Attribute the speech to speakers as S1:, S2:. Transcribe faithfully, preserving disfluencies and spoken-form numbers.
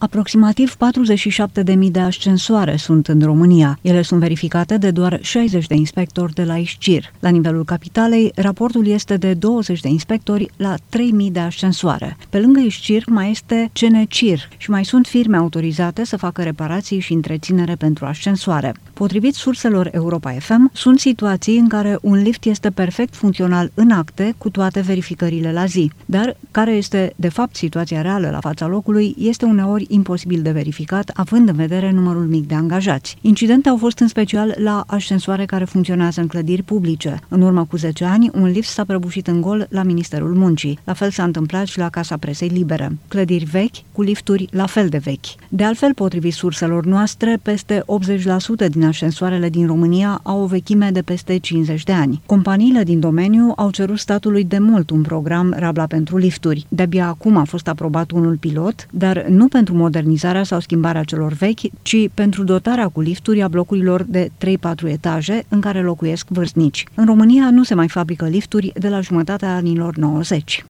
S1: Aproximativ patruzeci și șapte de mii de ascensoare sunt în România. Ele sunt verificate de doar șaizeci de inspectori de la ISCIR. La nivelul capitalei, raportul este de douăzeci de inspectori la trei mii de ascensoare. Pe lângă ISCIR mai este CENECIR și mai sunt firme autorizate să facă reparații și întreținere pentru ascensoare. Potrivit surselor Europa F M, sunt situații în care un lift este perfect funcțional în acte cu toate verificările la zi, dar care este de fapt situația reală la fața locului este uneori imposibil de verificat, având în vedere numărul mic de angajați. Incidente au fost în special la ascensoare care funcționează în clădiri publice. În urmă cu zece ani, un lift s-a prăbușit în gol la Ministerul Muncii. La fel s-a întâmplat și la Casa Presei Libere. Clădiri vechi cu lifturi la fel de vechi. De altfel, potrivit surselor noastre, peste optzeci la sută din ascensoarele din România au o vechime de peste cincizeci de ani. Companiile din domeniu au cerut statului de mult un program Rabla pentru lifturi. De-abia acum a fost aprobat unul pilot, dar nu pentru modernizarea sau schimbarea celor vechi, ci pentru dotarea cu lifturi a blocurilor de trei patru etaje în care locuiesc vârstnici. În România nu se mai fabrică lifturi de la jumătatea anilor nouăzeci.